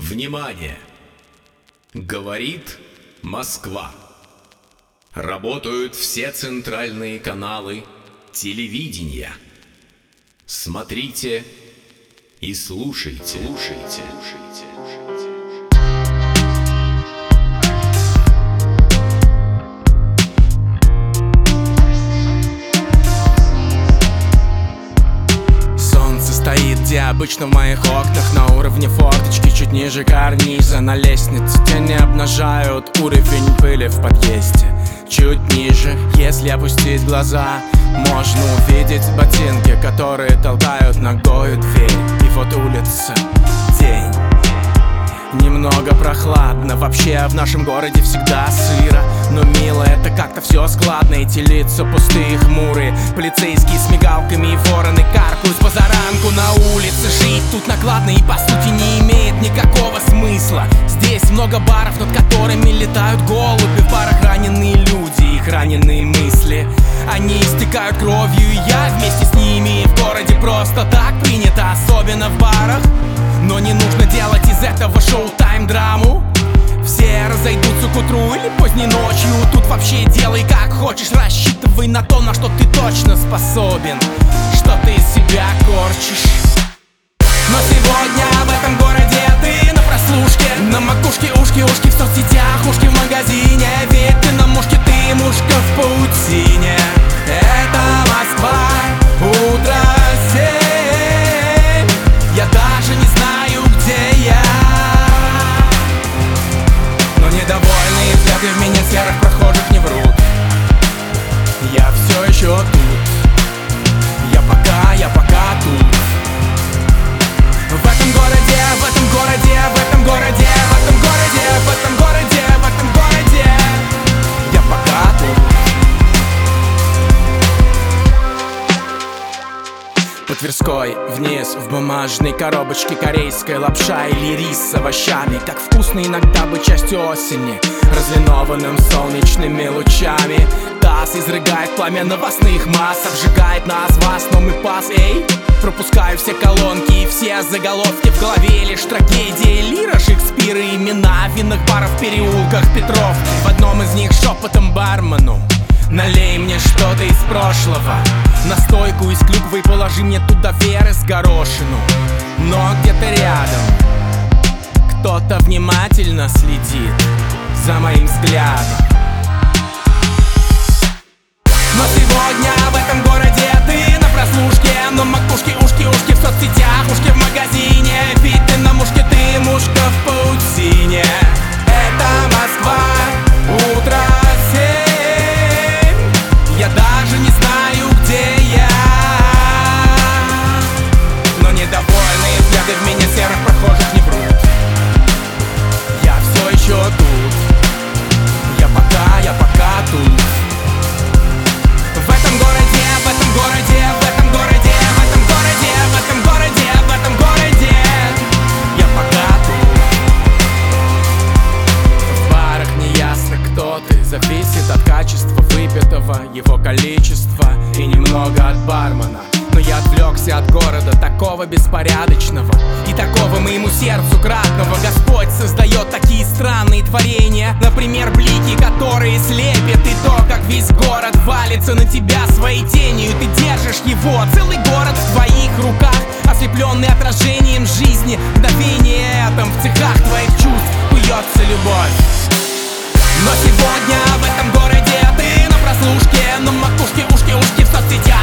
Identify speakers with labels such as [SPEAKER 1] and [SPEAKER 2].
[SPEAKER 1] Внимание! Говорит Москва. Работают все центральные каналы телевидения. Смотрите и слушайте.
[SPEAKER 2] Стоит, где обычно в моих окнах, на уровне форточки, чуть ниже карниза. На лестнице тени обнажают уровень пыли в подъезде. Чуть ниже, если опустить глаза, можно увидеть ботинки, которые толкают ногою дверь. И вот улица, день. Немного прохладно, вообще в нашем городе всегда сыро. Но мило, это как-то все складно. Эти лица пустые, хмурые, полицейские с мигалками и вороны каркают с позаранку на улице. Жить тут накладно и по сути не имеет никакого смысла. Здесь много баров, над которыми летают голуби. В барах раненые люди, их раненые мысли. Они истекают кровью, и я вместе с ними. И в городе просто так принято, особенно в барах. Но не нужно делать из этого шоу-тайм-драму. Все разойдутся к утру или поздней ночью. Тут вообще делай как хочешь, рассчитывай на то, на что ты точно способен. Что ты из себя корчишь. Но сегодня в этом городе ты на прослушке. На макушке ушки в соцсетях, ушки в магазине. Ведь ты на мушке, ты мушка в паутине. Это Москва, утро 7. Я даже не знаю, где я. Но недовольные взгляды в меня серых прохожих не врут. Я все еще тут. Я пока тут. В этом городе, в этом городе, в этом городе, в этом городе, в этом городе, в этом городе. Я пока тут. По Тверской вниз в бумажной коробочке корейская лапша или рис с овощами. Как вкусно иногда быть частью осени, разлинованным солнечными лучами. Таз изрыгает пламя новостных масс, обжигает нас вас, но мы пас, эй. Пропускаю все колонки и все заголовки в голове. Лишь трагедия Лира, Шекспира, имена винных баров в переулках Петров. В одном из них шепотом бармену: налей мне что-то из прошлого. Настойку из клюквы и положи мне туда веры с горошину. Но где-то рядом кто-то внимательно следит за моим взглядом. Но сегодня в этом городе ты на прослушке. На макушке ушки в соцсетях, ушки в магазине. Ведь ты на мушке, ты мушка в паутине. Это Москва, утро 7. Я даже не знаю, где я. Но недовольные взгляды в меня серых прохожих не врут. Я все еще тут. Я пока тут. В этом городе, в этом городе, в этом городе, в этом городе, в этом городе, в этом городе. Я пока тут. В барах неясно, кто ты. Зависит от качества выпитого, его количества и немного от бармена. Но я отвлекся от города, такого беспорядочного и такого моему сердцу кратного. Господь создает такие странные творения. Например, блики, которые слепят, и то, как весь город валится на тебя своей тенью. Ты держишь его, целый город в твоих руках, ослепленный отражением жизни. Мгновение этом в цехах твоих чувств куется любовь. Но сегодня в этом городе ты на прослушке. На макушке ушки в соцсетях,